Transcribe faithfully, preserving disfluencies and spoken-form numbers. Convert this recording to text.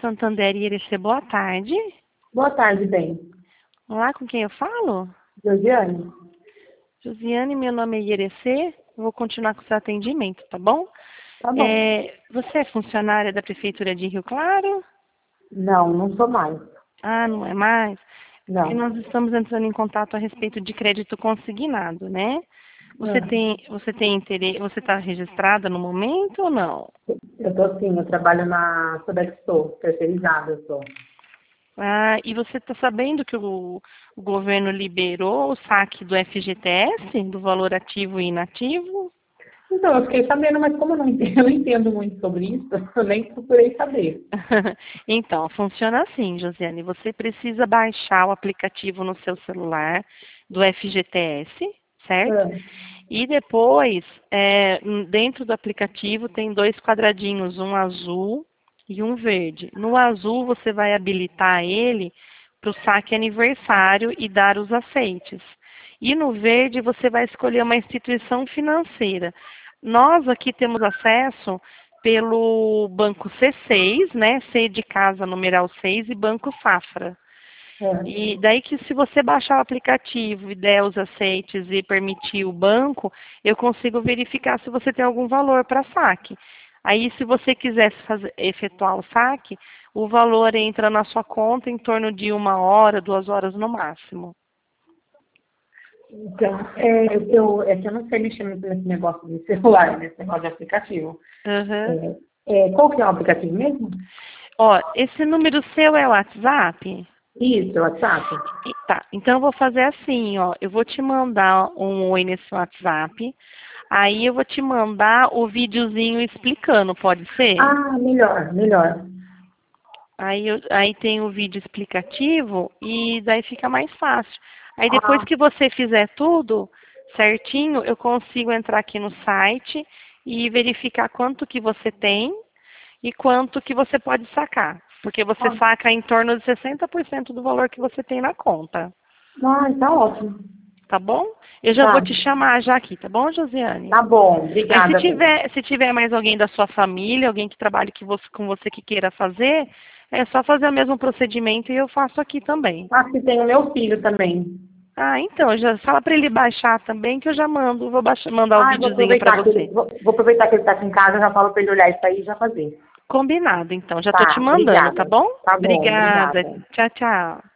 Santander e Irecê, boa tarde. Boa tarde, bem. Olá, com quem eu falo? Josiane? Josiane, meu nome é Irecê, vou continuar com o seu atendimento, tá bom? Tá bom. É, você é funcionária da Prefeitura de Rio Claro? Não, não sou mais. Ah, não é mais? Porque Não. nós estamos entrando em contato a respeito de crédito consignado, né? Você Ah, tem, você tem interesse, você está registrada no momento ou não? Eu tô sim, eu trabalho na Sodexo, terceirizada eu sou. Ah, e você está sabendo que o, o governo liberou o saque do F G T S, do valor ativo e inativo? Então, eu fiquei sabendo, mas como eu não entendo, eu não entendo muito sobre isso, eu nem procurei saber. Então, funciona assim, Josiane. Você precisa baixar o aplicativo no seu celular do F G T S, certo? Ah, E depois, é, dentro do aplicativo, tem dois quadradinhos, um azul e um verde. No azul, você vai habilitar ele para o saque aniversário e dar os aceites. E no verde, você vai escolher uma instituição financeira. Nós aqui temos acesso pelo Banco C seis, né? C de casa, numeral seis, e Banco Safra. ah. E daí que se você baixar o aplicativo e der os aceites e permitir o banco, eu consigo verificar se você tem algum valor para saque. Aí, se você quisesse fazer, efetuar o saque, o valor entra na sua conta em torno de uma hora, duas horas no máximo. Então, é, eu, é que eu não sei mexer muito nesse negócio de celular, nesse negócio de aplicativo. Uhum. É, é, qual que é o aplicativo mesmo? Ó, esse número seu é o WhatsApp? Isso, WhatsApp? E tá, então eu vou fazer assim, ó, eu vou te mandar um oi nesse WhatsApp, aí eu vou te mandar o videozinho explicando, pode ser? Ah, melhor, melhor. Aí, eu- aí tem o vídeo explicativo e daí fica mais fácil. Aí depois Ah, que você fizer tudo certinho, eu consigo entrar aqui no site e verificar quanto que você tem e quanto que você pode sacar. Porque você ah, saca em torno de sessenta por cento do valor que você tem na conta. ah, tá ótimo. Tá bom? Eu já vou Tá, te chamar já aqui, tá bom, Josiane? tá bom, Aí se obrigada, bem. tiver, se tiver mais alguém da sua família, alguém que trabalhe que você- com você que queira fazer, é só fazer o mesmo procedimento e eu faço aqui também. Acho que tem o meu filho também. Ah, então, já fala para ele baixar também que eu já mando, vou baixar, mandar o Ah, eu vou videozinho para aproveitar que você. ele, vou, vou aproveitar que ele está aqui em casa, já falo para ele olhar isso aí e já fazer. Combinado, então. Já tô te Tá, mandando, tá obrigada. bom? Tá bom, Obrigada. obrigada. Tchau, tchau.